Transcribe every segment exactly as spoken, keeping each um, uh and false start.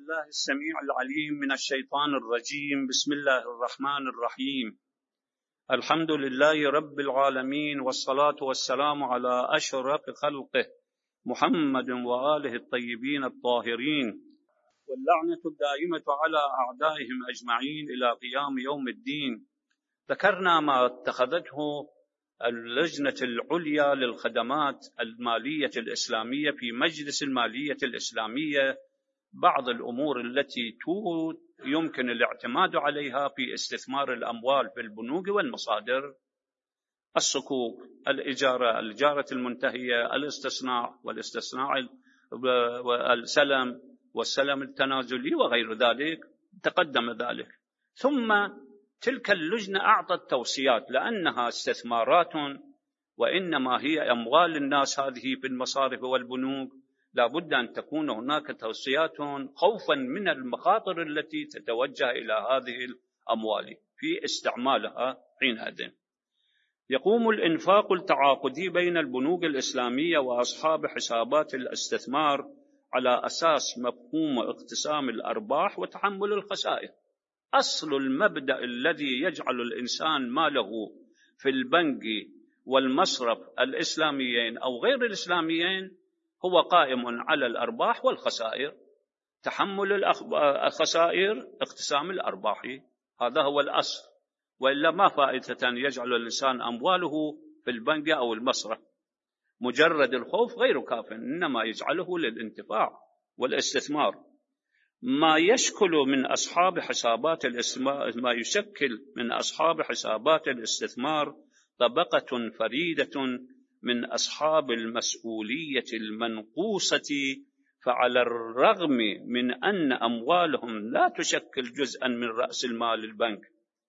بالله السميع العليم من الشيطان الرجيم. بسم الله الرحمن الرحيم. الحمد لله رب العالمين، والصلاة والسلام على أشرف خلقه محمد وآله الطيبين الطاهرين، واللعنة الدائمة على أعدائهم أجمعين إلى قيام يوم الدين. ذكرنا ما اتخذته اللجنة العليا للخدمات المالية الإسلامية في مجلس المالية الإسلامية، بعض الأمور التي يمكن الاعتماد عليها في استثمار الأموال في البنوك والمصادر: الصكوك، الإجارة، الإجارة المنتهية، الاستصناع والاستثناء والسلم والسلم التنازلي وغير ذلك. تقدم ذلك. ثم تلك اللجنة أعطت توصيات، لأنها استثمارات وإنما هي أموال الناس هذه في المصارف والبنوك، لا بد أن تكون هناك توصيات خوفا من المخاطر التي تتوجه إلى هذه الأموال في استعمالها حينئذ. يقوم الإنفاق التعاقدي بين البنوك الإسلامية وأصحاب حسابات الاستثمار على أساس مفهوم اقتسام الأرباح وتحمل الخسائر. أصل المبدأ الذي يجعل الإنسان ماله في البنك والمصرف الإسلاميين أو غير الإسلاميين هو قائم على الأرباح والخسائر. تحمل الخسائر، اقتسام الأرباح، هذا هو الأصل، وإلا ما فائدة يجعل الإنسان أمواله في البنك أو المصرف. مجرد الخوف غير كاف، إنما يجعله للانتفاع والاستثمار. ما يشكل من أصحاب حسابات الاستثمار ما يشكل من أصحاب حسابات الاستثمار طبقة فريدة من أصحاب المسؤولية المنقوصة، فعلى الرغم من أن أموالهم لا تشكل جزءا من رأس المال البنك،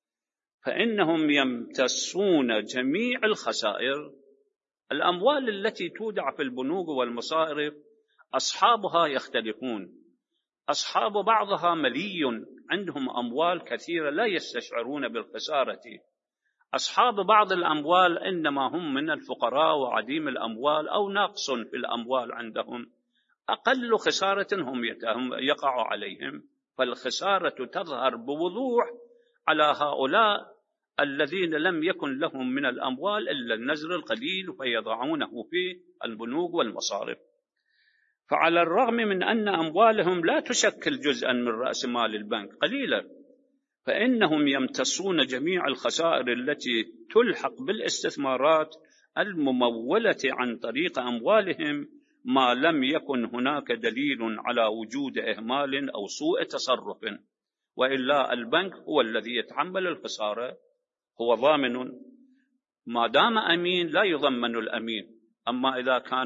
فإنهم يمتصون جميع الخسائر. الأموال التي تودع في البنوك والمصارف أصحابها يختلفون. أصحاب بعضها ملي، عندهم أموال كثيرة لا يستشعرون بالخسارة. أصحاب بعض الأموال إنما هم من الفقراء وعديم الأموال أو ناقص في الأموال عندهم، أقل خسارة هم يقع عليهم، فالخسارة تظهر بوضوح على هؤلاء الذين لم يكن لهم من الأموال إلا النزر القليل فيضعونه في البنوك والمصارف. فعلى الرغم من أن أموالهم لا تشكل جزءا من رأس مال البنك قليلا، فإنهم يمتصون جميع الخسائر التي تلحق بالاستثمارات الممولة عن طريق أموالهم، ما لم يكن هناك دليل على وجود إهمال أو سوء تصرف، وإلا البنك هو الذي يتحمل الخسارة، هو ضامن. ما دام أمين لا يضمن الأمين. أما إذا كان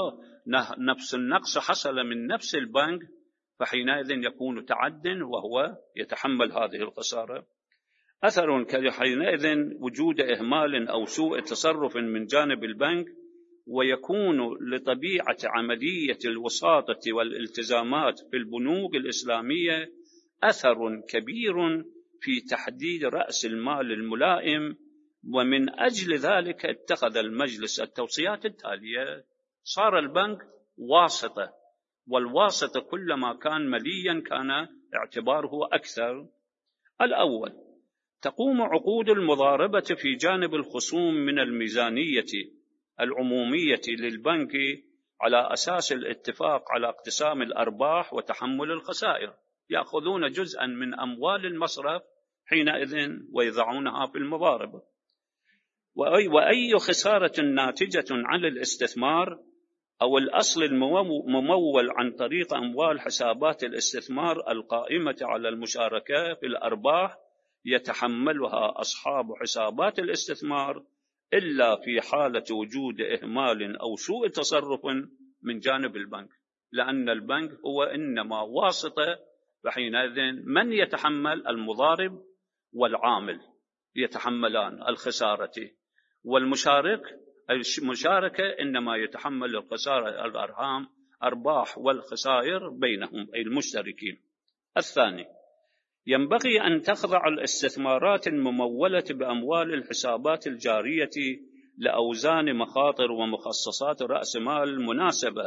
نفس النقص حصل من نفس البنك فحينئذ يكون تعد وهو يتحمل هذه الخسارة. أثر حينئذ وجود إهمال أو سوء تصرف من جانب البنك، ويكون لطبيعة عملية الوساطة والالتزامات في البنوك الإسلامية أثر كبير في تحديد رأس المال الملائم. ومن أجل ذلك اتخذ المجلس التوصيات التالية. صار البنك واسطة، والواسطة كلما كان مليا كان اعتباره أكثر. الأول، تقوم عقود المضاربة في جانب الخصوم من الميزانية العمومية للبنك على أساس الاتفاق على اقتسام الأرباح وتحمل الخسائر. يأخذون جزءا من أموال المصرف حينئذ ويضعونها في المضاربة. وأي, وأي خسارة ناتجة عن الاستثمار أو الأصل الممول عن طريق أموال حسابات الاستثمار القائمة على المشاركة في الأرباح يتحملها أصحاب حسابات الاستثمار، إلا في حالة وجود إهمال أو سوء تصرف من جانب البنك، لأن البنك هو إنما واسطة. فحينئذ من يتحمل؟ المضارب والعامل يتحملان الخسارة، والمشارك المشاركة إنما يتحمل الخسارة الأرهام أرباح والخسائر بينهم أي المشتركين. الثاني، ينبغي أن تخضع الاستثمارات الممولة بأموال الحسابات الجارية لأوزان مخاطر ومخصصات رأس مال مناسبة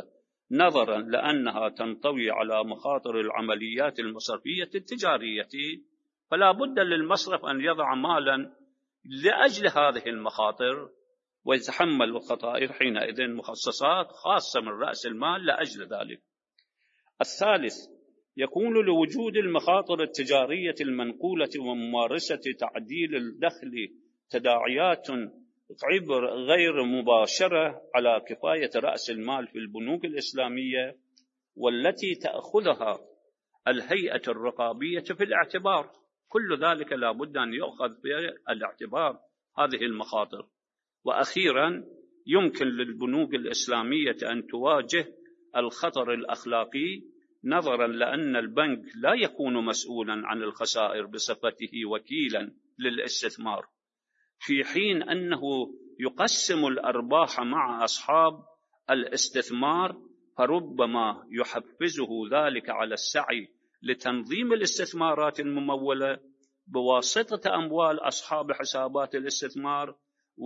نظرا لأنها تنطوي على مخاطر العمليات المصرفية التجارية، فلا بد للمصرف أن يضع مالا لأجل هذه المخاطر، ويتحمل الخطائر حينئذ مخصصات خاصة من رأس المال لأجل ذلك. الثالث، يكون لوجود المخاطر التجارية المنقولة وممارسة تعديل الدخل تداعيات غير مباشرة على كفاية رأس المال في البنوك الإسلامية، والتي تأخذها الهيئة الرقابية في الاعتبار. كل ذلك لا بد أن يؤخذ في الاعتبار هذه المخاطر. وأخيرا، يمكن للبنوك الإسلامية أن تواجه الخطر الأخلاقي، نظرا لأن البنك لا يكون مسؤولا عن الخسائر بصفته وكيلا للاستثمار، في حين أنه يقسم الأرباح مع أصحاب الاستثمار، فربما يحفزه ذلك على السعي لتنظيم الاستثمارات الممولة بواسطة أموال أصحاب حسابات الاستثمار،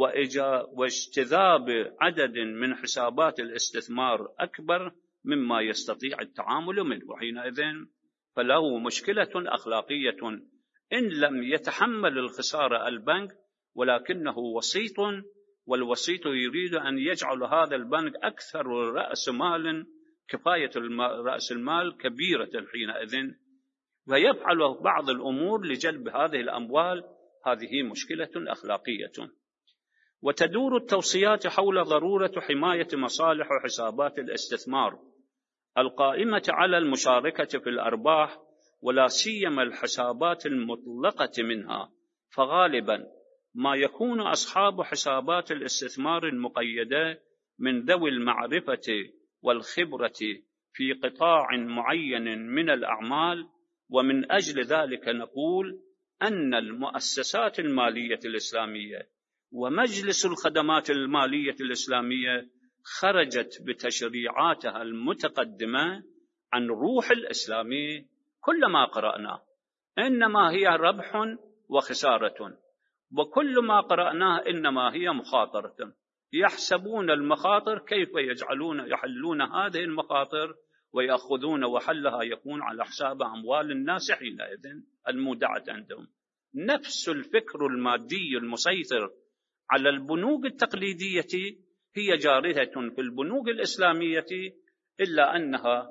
واجتذاب عدد من حسابات الاستثمار أكبر مما يستطيع التعامل منه، وحينئذ فله مشكلة أخلاقية إن لم يتحمل الخسارة البنك، ولكنه وسيط، والوسيط يريد أن يجعل هذا البنك أكثر رأس مال، كفاية رأس المال كبيرة حينئذ، ويفعل بعض الأمور لجلب هذه الأموال. هذه مشكلة أخلاقية. وتدور التوصيات حول ضرورة حماية مصالح وحسابات الاستثمار القائمة على المشاركة في الأرباح، ولا سيما الحسابات المطلقة منها، فغالبا ما يكون أصحاب حسابات الاستثمار المقيدة من ذوي المعرفة والخبرة في قطاع معين من الأعمال. ومن أجل ذلك نقول أن المؤسسات المالية الإسلامية ومجلس الخدمات المالية الإسلامية خرجت بتشريعاتها المتقدمة عن روح الإسلامي. كلما قرأناه إنما هي ربح وخسارة، وكل ما قرأناه إنما هي مخاطرة. يحسبون المخاطر كيف يجعلون يحلون هذه المخاطر ويأخذون، وحلها يكون على حساب أموال الناس حينئذ المودعة عندهم. نفس الفكر المادي المسيطر على البنوك التقليدية هي جارية في البنوك الإسلامية، إلا أنها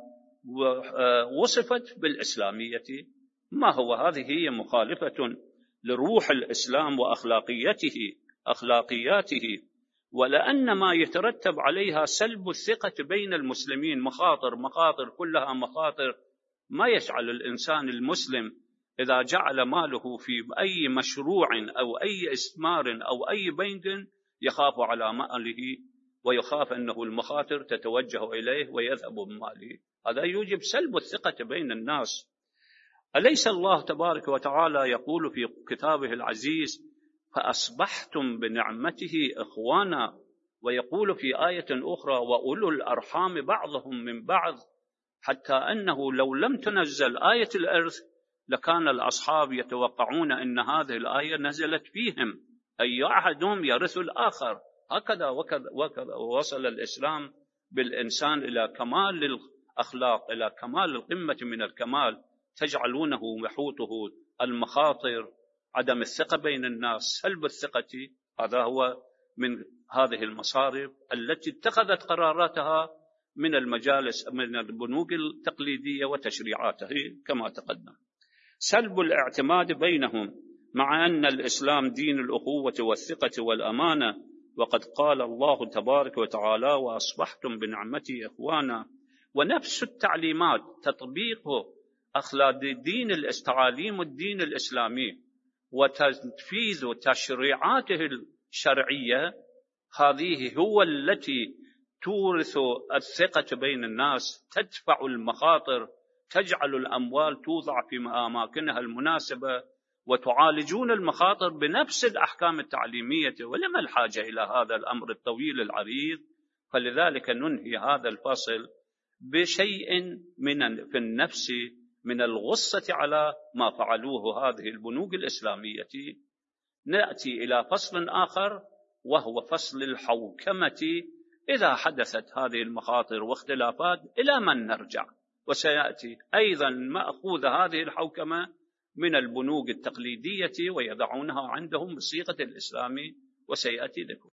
وصفت بالإسلامية. ما هو؟ هذه هي مخالفة لروح الإسلام وأخلاقيته أخلاقياته، ولأن ما يترتب عليها سلب الثقة بين المسلمين. مخاطر مخاطر كلها مخاطر. ما يجعل الإنسان المسلم إذا جعل ماله في أي مشروع أو أي استثمار أو أي بنك يخاف على ماله، ويخاف أنه المخاطر تتوجه إليه ويذهب بماله. هذا يوجب سلب الثقة بين الناس. أليس الله تبارك وتعالى يقول في كتابه العزيز: فأصبحتم بنعمته إخوانا، ويقول في آية أخرى: وأولو الأرحام بعضهم من بعض، حتى أنه لو لم تنزل آية الإرث لكان الأصحاب يتوقعون أن هذه الآية نزلت فيهم، أي أحدهم يرث الآخر. هكذا وكذا وكذا وصل الإسلام بالإنسان إلى كمال الأخلاق، إلى كمال القمة من الكمال. تجعلونه محوطه المخاطر، عدم الثقة بين الناس، سلب الثقة. هذا هو من هذه المصارف التي اتخذت قراراتها من المجالس من البنوك التقليدية وتشريعاتها كما تقدم. سلب الاعتماد بينهم، مع أن الإسلام دين الأخوة والثقة والأمانة، وقد قال الله تبارك وتعالى: وأصبحتم بنعمتي إخوانا. ونفس التعليمات تطبيقه أخلاق الدين التعاليم الدين الإسلامي وتنفيذ تشريعاته الشرعية، هذه هو التي تورث الثقة بين الناس، تدفع المخاطر، تجعل الأموال توضع في أماكنها المناسبة، وتعالجون المخاطر بنفس الأحكام التعليمية. ولما الحاجة إلى هذا الأمر الطويل العريض؟ فلذلك ننهي هذا الفصل بشيء من في النفس من الغصة على ما فعلوه هذه البنوك الإسلامية. نأتي إلى فصل آخر، وهو فصل الحوكمة إذا حدثت هذه المخاطر واختلافات إلى من نرجع؟ وسيأتي أيضا مأخوذ هذه الحوكمة من البنوك التقليدية ويضعونها عندهم بصيغة الإسلام، وسيأتي لكم.